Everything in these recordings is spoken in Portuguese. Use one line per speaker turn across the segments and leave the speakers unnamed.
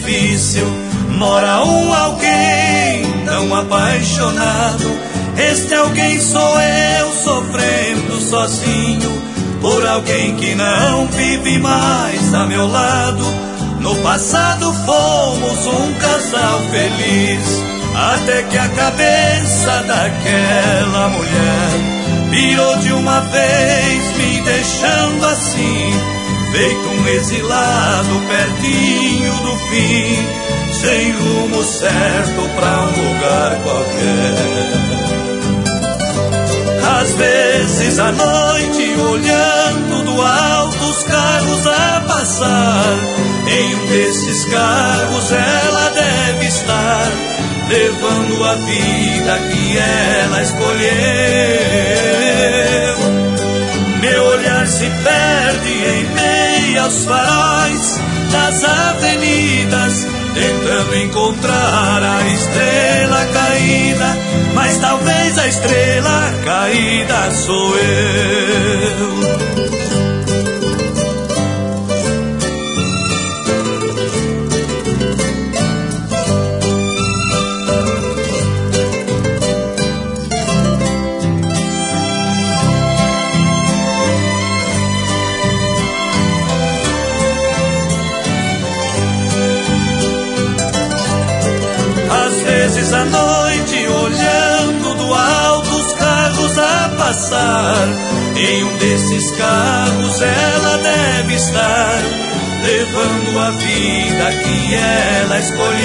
difícil mora um alguém tão apaixonado. Este alguém sou eu sofrendo sozinho por alguém que não vive mais a meu lado. No passado fomos um casal feliz, até que a cabeça daquela mulher virou de uma vez, me deixando assim, feito um exilado pertinho do fim, sem rumo certo pra um lugar qualquer. Às vezes à noite, olhando do alto os carros a passar, em um desses carros ela deve estar, levando a vida que ela escolheu. Meu olhar se perde em meio aos faróis das avenidas, tentando encontrar a estrela caída, mas talvez a estrela caída sou eu. À noite, olhando do alto os carros a passar, em um desses carros ela deve estar, levando a vida que ela escolheu.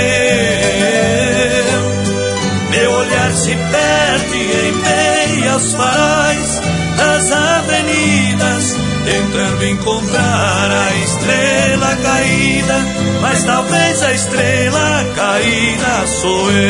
Meu olhar se perde em meio aos faróis das avenidas, tentando encontrar a estrela caída, mas talvez a estrela caída sou eu.